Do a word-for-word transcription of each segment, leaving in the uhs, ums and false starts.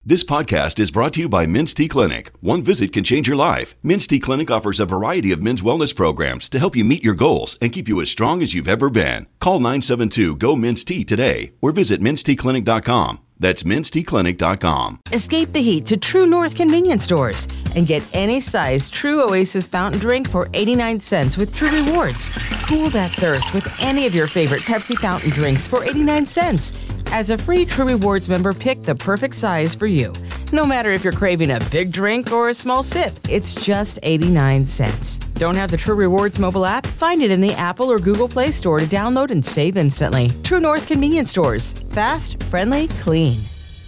This podcast is brought to you by Men's T Clinic. One visit can change your life. Men's T Clinic offers a variety of men's wellness programs to help you meet your goals and keep you as strong as you've ever been. Call nine seven two, G O, Men's T today or visit mens t clinic dot com. That's mens t clinic dot com. Escape the heat to True North convenience stores and get any size True Oasis fountain drink for eighty-nine cents with True Rewards. Cool that thirst with any of your favorite Pepsi fountain drinks for eighty-nine cents. As a free True Rewards member, pick the perfect size for you. No matter if you're craving a big drink or a small sip, it's just eighty-nine cents. Don't have the True Rewards mobile app? Find it in the Apple or Google Play Store to download and save instantly. True North convenience stores. Fast, friendly, clean.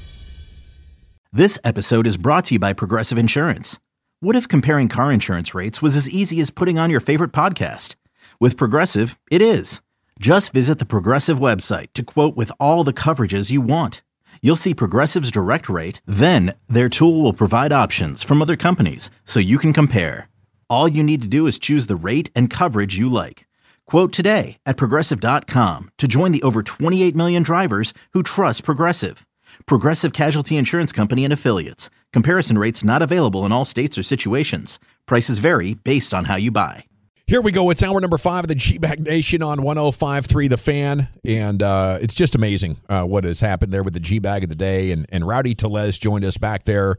This episode is brought to you by Progressive Insurance. What if comparing car insurance rates was as easy as putting on your favorite podcast? With Progressive, it is. Just visit the Progressive website to quote with all the coverages you want. You'll see Progressive's direct rate, then their tool will provide options from other companies so you can compare. All you need to do is choose the rate and coverage you like. Quote today at progressive dot com to join the over twenty-eight million drivers who trust Progressive. Progressive Casualty Insurance Company and Affiliates. Comparison rates not available in all states or situations. Prices vary based on how you buy. Here we go. It's hour number five of the G-Bag Nation on one oh five point three The Fan. And uh, it's just amazing uh, what has happened there with the G-Bag of the day. And, and Rowdy Tellez joined us back there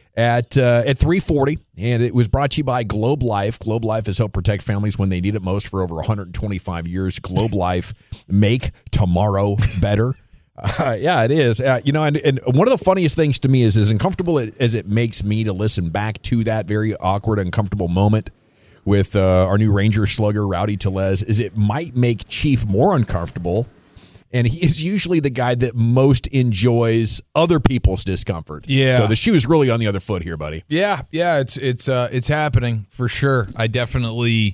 at uh, at three forty. And it was brought to you by Globe Life. Globe Life has helped protect families when they need it most for over one hundred twenty-five years. Globe Life, make tomorrow better. Uh, yeah, it is. Uh, you know, and, and one of the funniest things to me is as uncomfortable as it makes me to listen back to that very awkward, uncomfortable moment with uh, our new Ranger slugger, Rowdy Tellez, is it might make Chief more uncomfortable. And he is usually the guy that most enjoys other people's discomfort. Yeah. So the shoe is really on the other foot here, buddy. Yeah, yeah, it's it's uh, it's happening for sure. I definitely,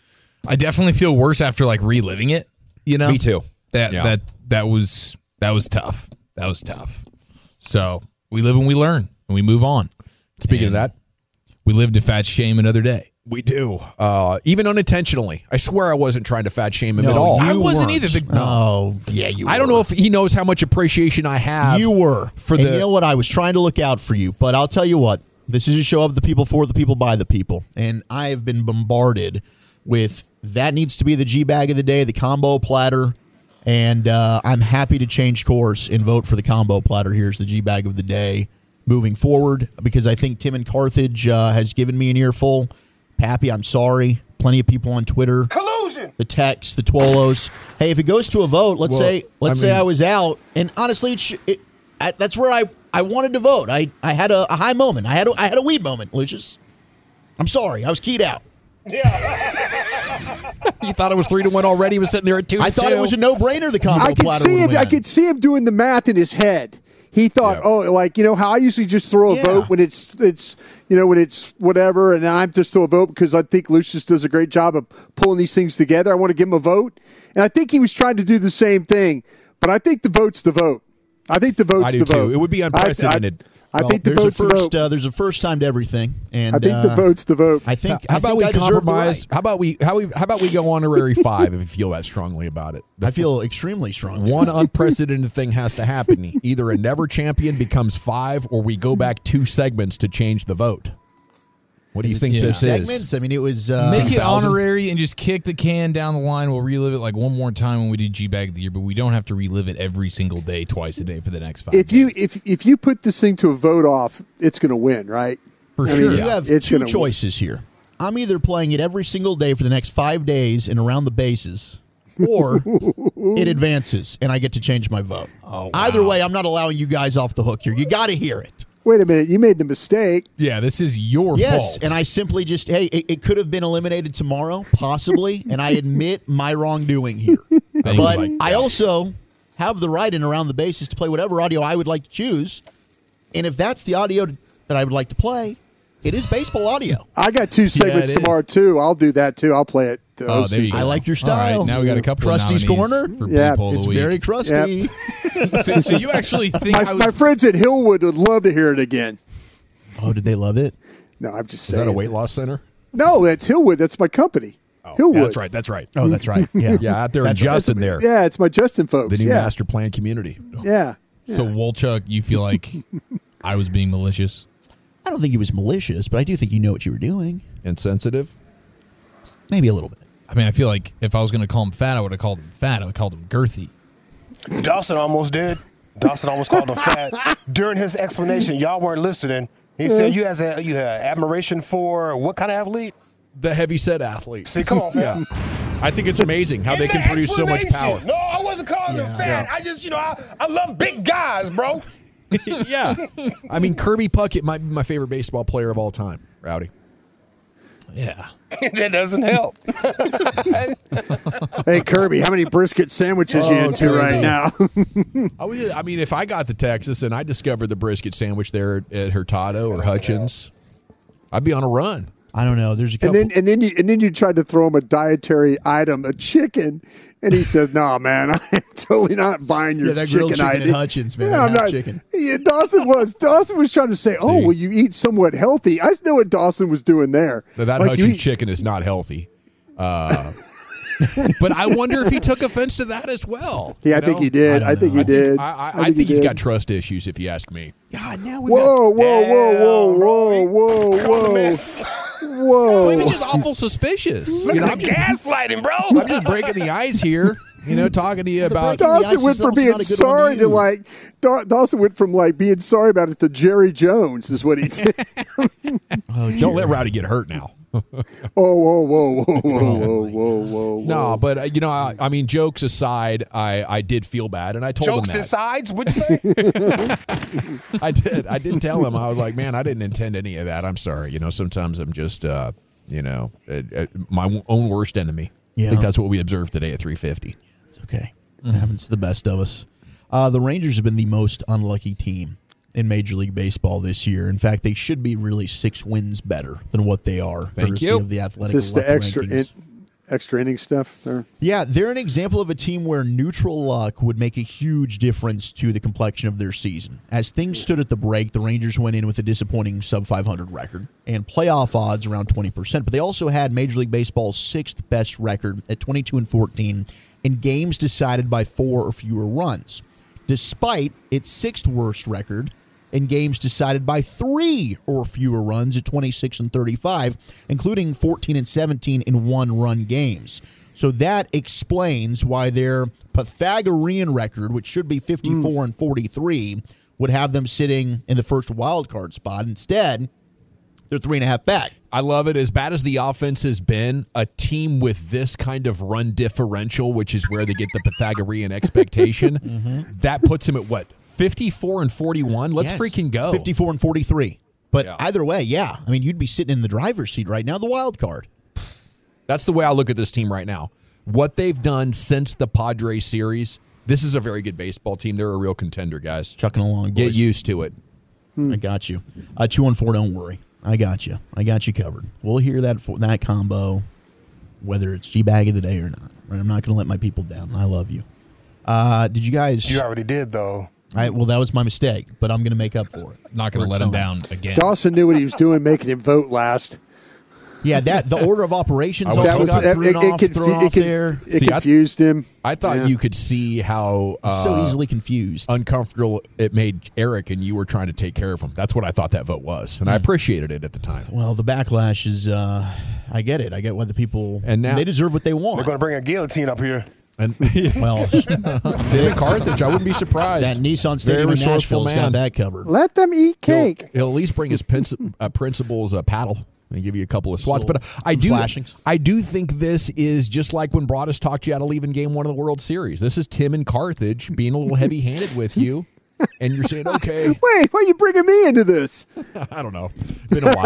I definitely feel worse after like reliving it. You know, Me too. That Yeah. that that was that was tough. That was tough. So we live and we learn and we move on. Speaking And of that, we live to fat shame another day. we do. Uh, even unintentionally. I swear I wasn't trying to fat shame him No, at all. I you wasn't weren't. either. The, No. Oh, yeah, you I don't were. know if he knows how much appreciation I have. You were. For and the- you know what? I was trying to look out for you, but I'll tell you what. This is a show of the people, for the people, by the people. And I have been bombarded with that needs to be the G-Bag of the day, the combo platter. And uh, I'm happy to change course and vote for the combo platter. Here's the G-Bag of the day moving forward because I think Tim in Carthage uh, has given me an earful. Pappy, I'm sorry. Plenty of people on Twitter. Collusion. The texts, the Twolos. Hey, if it goes to a vote, let's Well, say let's I mean- say I was out, and honestly, it, sh- it I, that's where I, I wanted to vote. I, I had a, a high moment. I had a, I had a weed moment, Lucius. I'm sorry. I was keyed out. You thought it was three to one already. He was sitting there at two. I thought two. it was a no-brainer. The combo I could platter see would him. I win. could see him doing the math in his head. He thought, Yeah. oh, like you know how I usually just throw a Yeah. vote when it's it's you know when it's whatever, and I'm just throw a vote because I think Lucius does a great job of pulling these things together. I want to give him a vote, and I think he was trying to do the same thing. But I think the vote's the vote. I think the vote's I do the too. vote. It would be unprecedented. I, I, I Well, think the there's a vote's the first. vote. Uh, there's a first time to everything, and I think uh, the vote's the vote. I think. How I about think we I deserve the compromise? right. How about we how we how about we go honorary five if you feel that strongly about it? The I feel extremely strong. one unprecedented thing has to happen. Either a never champion becomes five, or we go back two segments to change the vote. What do you think yeah. this segments. is? I mean, it was. Uh, Make it two thousand? honorary and just kick the can down the line. We'll relive it like one more time when we do G-Bag of the Year, but we don't have to relive it every single day, twice a day for the next five if you days. if if you put this thing to a vote off, it's going to win, right? For I mean, sure. You have It's two gonna win. choices here. I'm either playing it every single day for the next five days and around the bases, or it advances and I get to change my vote. Oh, Either way, I'm not allowing you guys off the hook here. You got to hear it. Wait a minute, you made the mistake. Yeah, this is your Yes, fault. and I simply just, hey, it, it could have been eliminated tomorrow, possibly, and I admit my wrongdoing here. Thank But you. I also have the right in around the bases to play whatever audio I would like to choose. And if that's the audio that I would like to play, it is baseball audio. I got two segments it tomorrow is. too. I'll do that too. I'll play it. uh, Oh, there you Tuesday. go. I like your All right, style. now we got a couple Krusty's of nominees Corner? for Yeah, Blue Poll of It's the Week. very crusty. so, so you actually think My, I was my friends at Hillwood would love to hear it again. Oh, did they love it? No, I'm just Is saying. that a weight loss center? No, that's Hillwood. That's my company. Oh, Hillwood. yeah, that's right. That's right. Oh, that's right. Yeah, Yeah, out there in That's right. Justin there. Yeah, it's my Justin folks. The new yeah. master plan community. Yeah. So Wolchuk, you feel like I was being malicious. I don't think he was malicious, but I do think you know what you were doing. Insensitive? Maybe a little bit. I mean, I feel like if I was going to call him fat, I would have called him fat. I would have called him girthy. Dawson almost did. Dawson almost called him fat. During his explanation, y'all weren't listening. He said you has a you have admiration for what kind of athlete? The heavyset athlete. See, come on, fam. Yeah. I think it's amazing how In they the can produce so much power. explanation. No, I wasn't calling him fat. I just, you know, I, I love big guys, bro. Yeah. I mean, Kirby Puckett might be my favorite baseball player of all time, Rowdy. Yeah. That doesn't help. Hey, Kirby, how many brisket sandwiches Oh, you into Kirby. right now? I, was, I mean, if I got to Texas and I discovered the brisket sandwich there at Hurtado or Hutchins, I'd be on a run. I don't know. There's a and couple. then and then you and then you tried to throw him a dietary item, a chicken, and he said, "No, man, I'm totally not buying your Yeah, that chicken grilled chicken at idea." Hutchins, man, Yeah, that I'm half not. chicken. Yeah, Dawson was Dawson was trying to say, "Oh, See? well, you eat somewhat healthy." I know what Dawson was doing there. That, that Like, you Hutchins eat- chicken is not healthy. Uh, but I wonder if he took offense to that as well. Yeah, I you think know? he did. I I, don't think know. he did. I, I, I he think he's did. got trust issues, if you ask me. God, now we Whoa, whoa, whoa, whoa, whoa, whoa, whoa, Compliment. whoa! Maybe just awful suspicious. Look You know, at I'm the just, gaslighting, bro. I'm just breaking the ice here. You know, talking to you about. breaking the ice Dawson is went from also being not a good one sorry to to you. like. Daw- Dawson went from like being sorry about it to Jerry Jones is what he did. Don't let Rowdy get hurt now. Oh, whoa, whoa, whoa, whoa, whoa, whoa, whoa! No, but uh, you know, I, I mean, jokes aside, I, I did feel bad, and I told Jokes him that. asides, what'd you say? I did. I did tell him. I was like, man, I didn't intend any of that. I'm sorry. You know, sometimes I'm just, uh, you know, uh, uh, my own worst enemy. I Yeah. think that's what we observed today at three fifty. It's okay. It happens to the best of us. Uh, the Rangers have been the most unlucky team in Major League Baseball this year. In fact, they should be really six wins better than what they are. Thank courtesy you. Of the athletic Just the luck extra in, rankings. extra inning stuff there. Yeah, they're an example of a team where neutral luck would make a huge difference to the complexion of their season. As things stood at the break, the Rangers went in with a disappointing sub five hundred record and playoff odds around twenty percent, but they also had Major League Baseball's sixth best record at twenty-two and fourteen in games decided by four or fewer runs, despite its sixth worst record in games decided by three or fewer runs at twenty-six and thirty-five, including fourteen and seventeen in one-run games. So that explains why their Pythagorean record, which should be fifty-four and forty-three, would have them sitting in the first wild card spot. Instead, they're three and a half back. I love it. As bad as the offense has been, a team with this kind of run differential, which is where they get the Pythagorean expectation, that puts them at what? fifty-four and forty-one? Let's Yes. freaking go. fifty-four and forty-three. But Yeah. either way, yeah. I mean, you'd be sitting in the driver's seat right now, the wild card. That's the way I look at this team right now. What they've done since the Padres series, this is a very good baseball team. They're a real contender, guys. Chucking along, Get boys. used to it. I got you. Uh, two one four. Don't worry. I got you. I got you covered. We'll hear that for that combo, whether it's G bag of the day or not. Right? I'm not going to let my people down. I love you. Uh, did you guys? You already did, though. I, well, that was my mistake, but I'm going to make up for it. Not going to We're let him telling. down again. Dawson knew what he was doing, making him vote last. Yeah, that the order of operations I was also hoping- got it, thrown it, off, confu- thrown it off con- there. it See, I- confused him. I thought Yeah. you could see how uh, so easily confused. uncomfortable it made Eric, and you were trying to take care of him. That's what I thought that vote was, and I appreciated it at the time. Well, the backlash is. Uh, I get it. I get why the people. And now- they deserve what they They're want. going to bring a guillotine up here. And Well, David Carthage, I wouldn't be surprised. that Nissan Very Stadium in resourceful Nashville's man. got that covered. Let them eat He'll, cake. he'll at least bring his princi- uh, principals a paddle and give you a couple of swats. Little- But I some do, slashings. I do think this is just like when Broadus talked you out of leaving Game One of the World Series. This is Tim and Carthage being a little heavy-handed with you, and you're saying, "Okay, Wait, why are you bringing me into this? I don't know, been a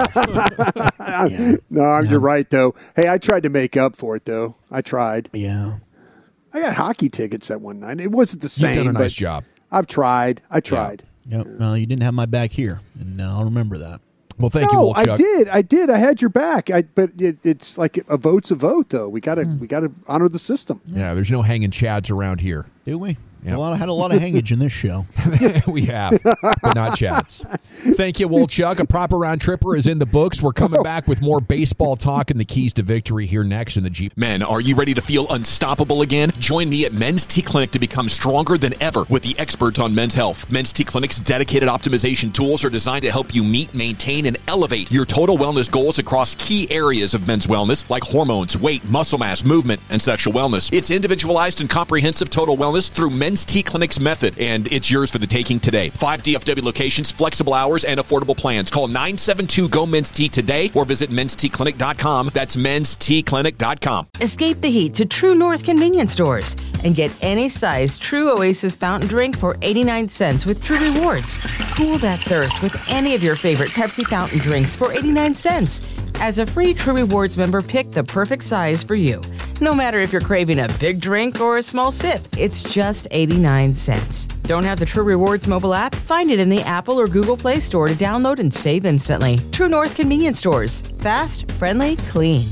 while." No, you're right, though. Hey, I tried to make up for it, though. I tried. Yeah. I got hockey tickets that one night. It wasn't the You've same. done a nice but job. I've tried. I tried. Yep. Well, you didn't have my back here, and uh, I'll remember that. Well, thank you, No, Wolchuk. I did. I did. I had your back. I, but it, it's like a vote's a vote, though. We gotta we gotta honor the system. Yeah, there's no hanging chads around here. Do we? Yeah. A lot of, had a lot of hangage in this show. We have, but not chats. Thank you, Wolchuk. A proper round tripper is in the books. We're coming back with more baseball talk and the keys to victory here next in the Jeep. Men, are you ready to feel unstoppable again? Join me at Men's T Clinic to become stronger than ever with the experts on men's health. Men's T Clinic's dedicated optimization tools are designed to help you meet, maintain, and elevate your total wellness goals across key areas of men's wellness like hormones, weight, muscle mass, movement, and sexual wellness. It's individualized and comprehensive total wellness through Men's T Clinic's method, and it's yours for the taking today. Five D F W locations, flexible hours, and affordable plans. Call nine seven two, G O, Men's T today or visit mens t clinic dot com. That's mens t clinic dot com. Escape the heat to True North convenience stores and get any size True Oasis fountain drink for eighty-nine cents with True Rewards. Cool that thirst with any of your favorite Pepsi fountain drinks for eighty-nine cents. As a free True Rewards member, pick the perfect size for you. No matter if you're craving a big drink or a small sip, it's just eighty-nine cents. Don't have the True Rewards mobile app? Find it in the Apple or Google Play Store to download and save instantly. True North convenience stores. Fast, friendly, clean.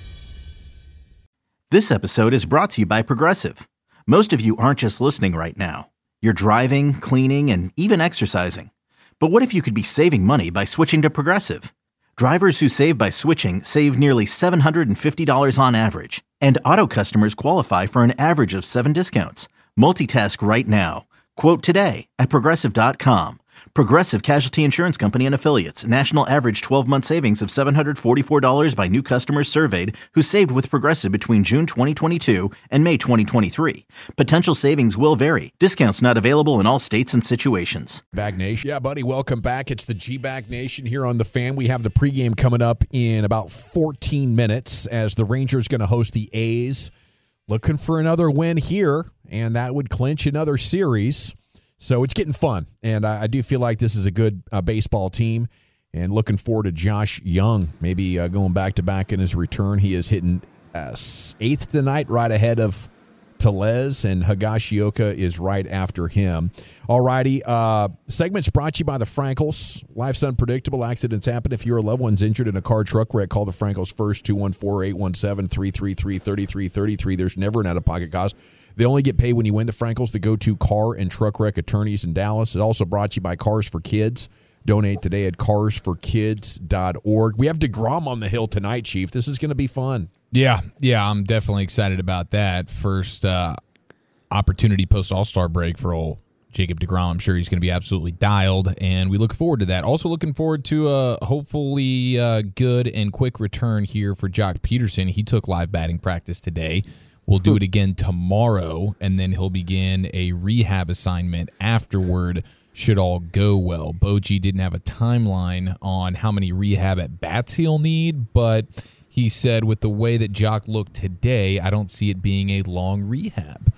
This episode is brought to you by Progressive. Most of you aren't just listening right now. You're driving, cleaning, and even exercising. But what if you could be saving money by switching to Progressive? Drivers who save by switching save nearly seven hundred fifty dollars on average. And auto customers qualify for an average of seven discounts. Multitask right now. Quote today at Progressive dot com. Progressive Casualty Insurance Company and Affiliates. National average twelve-month savings of seven hundred forty-four dollars by new customers surveyed who saved with Progressive between June twenty twenty-two and May twenty twenty-three. Potential savings will vary. Discounts not available in all states and situations. Bag Nation. Yeah, buddy, welcome back. It's the G-Bag Nation here on The Fan. We have the pregame coming up in about fourteen minutes as the Rangers going to host the A's. Looking for another win here, and that would clinch another series. So it's getting fun, and I, I do feel like this is a good uh, baseball team, and looking forward to Josh Young maybe uh, going back-to-back in his return. He is hitting uh, eighth tonight, right ahead of Tellez, and Higashioka is right after him. All righty, uh, segment's brought to you by the Frankels. Life's unpredictable. Accidents happen. If your loved one's injured in a car truck wreck, call the Frankels first, two one four, eight one seven, three three three, three three three three. There's never an out-of-pocket cost. They only get paid when you win. The Frankels, the go-to car and truck wreck attorneys in Dallas. It's also brought to you by Cars for Kids. Donate today at cars for kids dot org. We have DeGrom on the hill tonight, Chief. This is going to be fun. Yeah, yeah, I'm definitely excited about that. First uh, opportunity post-All-Star break for old Jacob DeGrom. I'm sure he's going to be absolutely dialed, and we look forward to that. Also looking forward to a hopefully uh, good and quick return here for Jock Peterson. He took live batting practice today. We'll do it again tomorrow, and then he'll begin a rehab assignment afterward, should all go well. Bochy didn't have a timeline on how many rehab at-bats he'll need, but he said with the way that Jock looked today, I don't see it being a long rehab.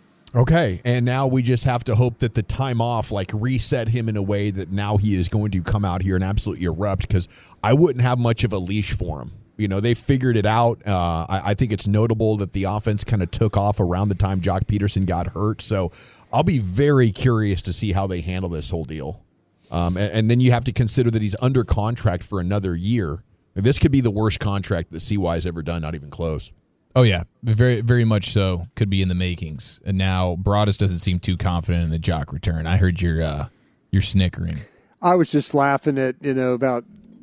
Okay, and now we just have to hope that the time off like reset him in a way that now he is going to come out here and absolutely erupt, because I wouldn't have much of a leash for him. You know, they figured it out. Uh, I, I think it's notable that the offense kind of took off around the time Jock Peterson got hurt. So I'll be very curious to see how they handle this whole deal. Um, and, and then you have to consider that he's under contract for another year. This could be the worst contract that C Y's ever done, not even close. Oh, yeah, very very much so. Could be in the makings. And now Broadus doesn't seem too confident in the Jock return. I heard your uh, your snickering. I was just laughing at, you know, about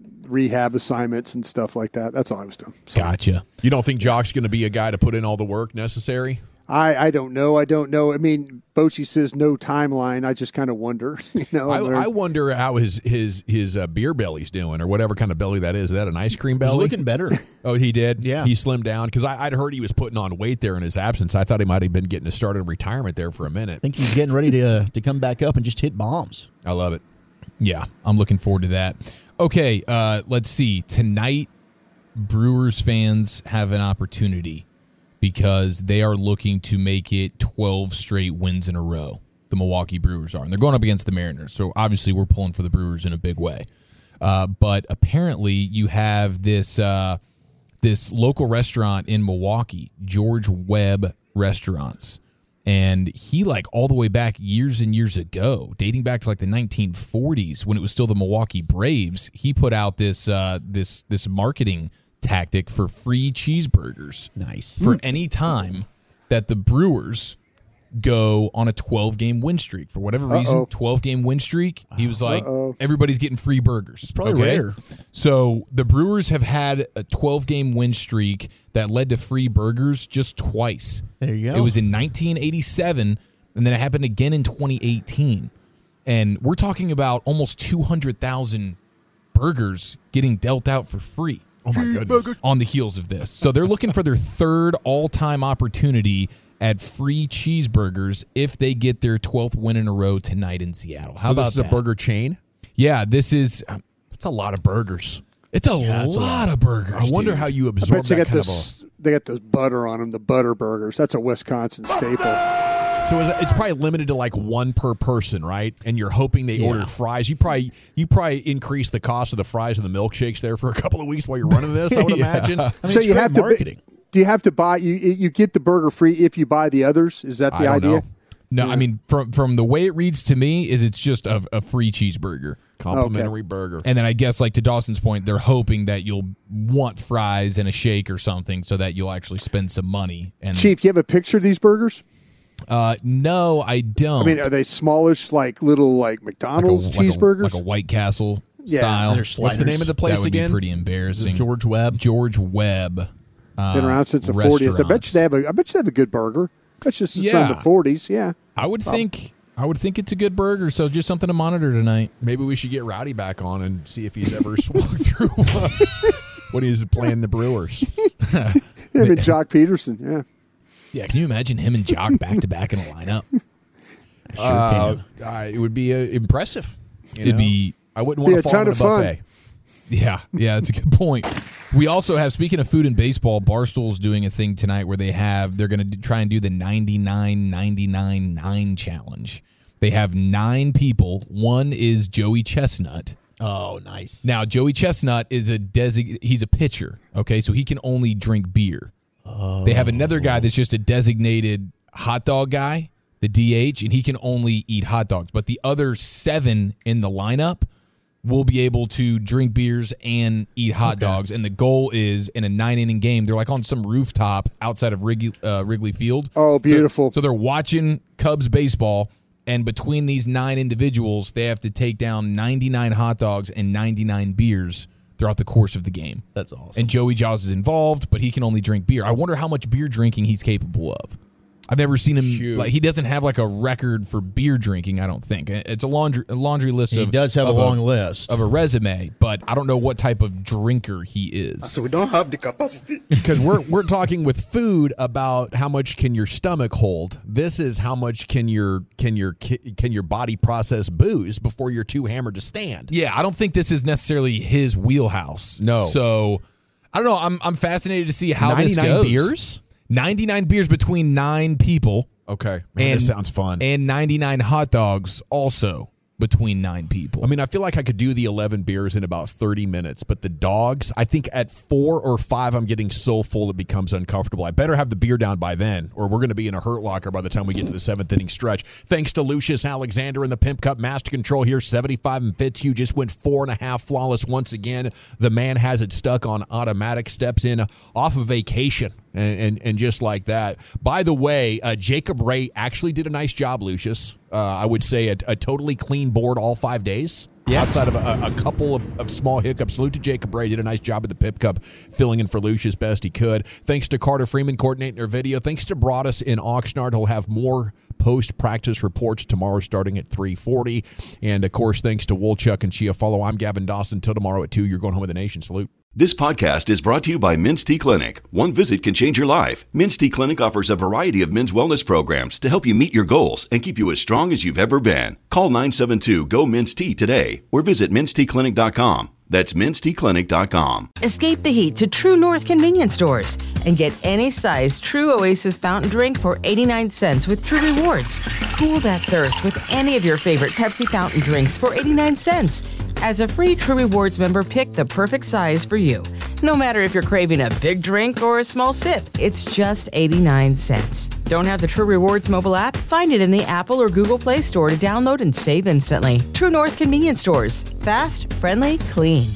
rehab assignments and stuff like that. That's all I was doing. So, gotcha. You don't think Jock's going to be a guy to put in all the work necessary? I, I don't know. I don't know. I mean, Bochy says no timeline. I just kind of wonder. You know, I, I wonder how his his his uh, beer belly's doing, or whatever kind of belly that is. Is that an ice cream belly? He's looking better. Oh, he did? Yeah. He slimmed down? Because I'd heard he was putting on weight there in his absence. I thought he might have been getting a start in retirement there for a minute. I think he's getting ready to uh, to come back up and just hit bombs. I love it. Yeah, I'm looking forward to that. Okay, uh, let's see. Tonight, Brewers fans have an opportunity because they are looking to make it twelve straight wins in a row. The Milwaukee Brewers are. And they're going up against the Mariners. So obviously we're pulling for the Brewers in a big way. Uh, but apparently you have this uh, this local restaurant in Milwaukee, George Webb Restaurants. And he, like, all the way back years and years ago, dating back to, like, the nineteen forties when it was still the Milwaukee Braves, he put out this uh, this this marketing tactic for free cheeseburgers. Nice. For any time that the Brewers go on a twelve-game win streak. For whatever reason, Uh-oh. twelve-game win streak, he was like, Uh-oh. everybody's getting free burgers. It's probably rare. So the Brewers have had a twelve-game win streak that led to free burgers just twice. There you go. It was in nineteen eighty-seven, and then it happened again in twenty eighteen. And we're talking about almost two hundred thousand burgers getting dealt out for free. Oh, my goodness. On the heels of this. So they're looking for their third all-time opportunity at free cheeseburgers if they get their twelfth win in a row tonight in Seattle. How so about this is that? a burger chain? Yeah, this is um, That's a lot of burgers. it's a, Yeah, it's a lot, lot. of burgers. I wonder dude. how you I absorb bet you that got kind of this. They got the butter on them, the butter burgers. That's a Wisconsin staple. a. So is it, it's probably limited to like one per person, right? And you're hoping they Yeah. ordered fries. You probably you probably increase the cost of the fries and the milkshakes there for a couple of weeks while you're running this. I would Yeah. imagine. I mean, so it's you great have to. marketing. Do you have to buy? You you get the burger free if you buy the others. Is that the I don't idea? know. No, I mean from from the way it reads to me is it's just a, a free cheeseburger. Complimentary burger. And then I guess, like to Dawson's point, they're hoping that you'll want fries and a shake or something so that you'll actually spend some money. And Chief, you have a picture of these burgers? uh, no, I don't. I mean, are they smallish, like little, like like a, McDonald's like a- cheeseburgers? like a White Castle Yeah. style. They're What's the name of the That place would again? be pretty This is embarrassing. George Webb. George Webb. Uh, Been around since the forties. I bet you they have a. I bet you they have a good burger. That's just it's Yeah. from the forties. Yeah. I would think. I would think it's a good burger. So just something to monitor tonight. Maybe we should get Rowdy back on and see if he's ever swung through uh, when he's playing the Brewers. Him and Jock Peterson. Yeah. Yeah, can you imagine him and Jock back to back in a lineup? Sure Uh, can. uh, it would be uh, impressive. you It'd know? be I wouldn't be want a to fall ton in a of fun. buffet. Yeah, yeah, that's a good point. We also have, speaking of food and baseball, Barstool's doing a thing tonight where they have, they're going to try and do the ninety-nine ninety-nine nine challenge. They have nine people. One is Joey Chestnut. Oh, nice. Now, Joey Chestnut is a desig- he's a pitcher, okay? So he can only drink beer. Oh. They have another guy that's just a designated hot dog guy, the D H, and he can only eat hot dogs. But the other seven in the lineup will be able to drink beers and eat hot Okay. dogs. And the goal is in a nine-inning game, they're like on some rooftop outside of Wrigley, uh, Wrigley Field. Oh, beautiful. So, so they're watching Cubs baseball, and between these nine individuals, they have to take down ninety-nine hot dogs and ninety-nine beers throughout the course of the game. That's awesome. And Joey Jaws is involved, but he can only drink beer. I wonder how much beer drinking he's capable of. I've never seen him Shoot. like he doesn't have like a record for beer drinking. I don't think it's a laundry a laundry list. He of, does have a of long list. of a resume, but I don't know what type of drinker he is. So we don't have the capacity. Because we're we're talking with food about how much can your stomach hold. This is how much can your can your can your body process booze before you're too hammered to stand. Yeah, I don't think this is necessarily his wheelhouse. No. So I don't know. I'm I'm fascinated to see how this ninety-nine goes. beers? ninety-nine beers between nine people. Okay, man, and this sounds fun. And ninety-nine hot dogs also between nine people. I mean, I feel like I could do the eleven beers in about thirty minutes, but the dogs, I think at four or five, I'm getting so full it becomes uncomfortable. I better have the beer down by then, or we're going to be in a hurt locker by the time we get to the seventh inning stretch. Thanks to Lucius Alexander and the Pimp Cup Master Control here, seventy-five and Fitzhugh just went four and a half flawless once again. The man has it stuck on automatic, steps in off of vacation. And, and and just like that. By the way, uh, Jacob Ray actually did a nice job, Lucius. Uh, I would say a, a totally clean board all five days. Yes. Outside of a, a couple of, of small hiccups. Salute to Jacob Ray. Did a nice job at the Pip Cup, filling in for Lucius best he could. Thanks to Carter Freeman coordinating our video. Thanks to Broadus in Oxnard. He'll have more post-practice reports tomorrow starting at three forty. And, of course, thanks to Wolchuk and Chiafalo. I'm Gavin Dawson. Till tomorrow at two. You're going home with the nation. Salute. This podcast is brought to you by Men's T Clinic. One visit can change your life. Men's T Clinic offers a variety of men's wellness programs to help you meet your goals and keep you as strong as you've ever been. Call nine seven two, G O, M E N S T today or visit mens t clinic dot com. That's mens t clinic dot com. Escape the heat to True North convenience stores and get any size True Oasis fountain drink for eighty-nine cents with True Rewards. Cool that thirst with any of your favorite Pepsi fountain drinks for eighty-nine cents. As a free True Rewards member, pick the perfect size for you. No matter if you're craving a big drink or a small sip, it's just eighty-nine cents. Don't have the True Rewards mobile app? Find it in the Apple or Google Play Store to download and save instantly. True North convenience stores. Fast, friendly, clean.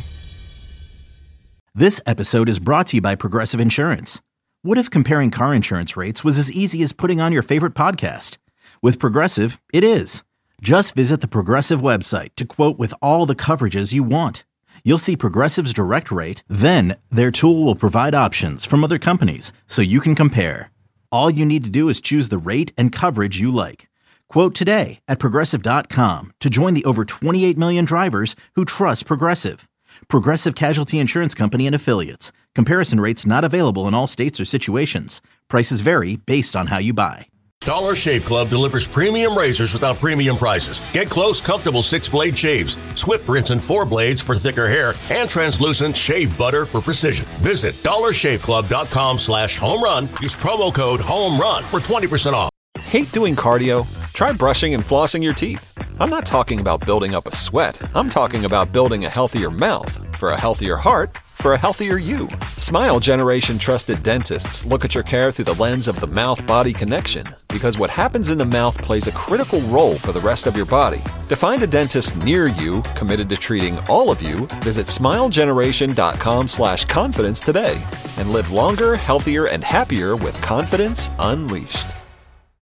This episode is brought to you by Progressive Insurance. What if comparing car insurance rates was as easy as putting on your favorite podcast? With Progressive, it is. Just visit the Progressive website to quote with all the coverages you want. You'll see Progressive's direct rate, then their tool will provide options from other companies so you can compare. All you need to do is choose the rate and coverage you like. Quote today at Progressive dot com to join the over twenty-eight million drivers who trust Progressive. Progressive Casualty Insurance Company and Affiliates. Comparison rates not available in all states or situations. Prices vary based on how you buy. Dollar Shave Club delivers premium razors without premium prices. Get close, comfortable six-blade shaves, Swift rinse and four blades for thicker hair, and translucent shave butter for precision. Visit dollar shave club dot com slash home run. Use promo code HOMERUN for twenty percent off. Hate doing cardio? Try brushing and flossing your teeth. I'm not talking about building up a sweat. I'm talking about building a healthier mouth. For a healthier heart, for a healthier you. Smile Generation trusted dentists look at your care through the lens of the mouth-body connection, because what happens in the mouth plays a critical role for the rest of your body. To find a dentist near you committed to treating all of you, visit smile generation dot com slash confidence today and live longer, healthier, and happier with confidence unleashed.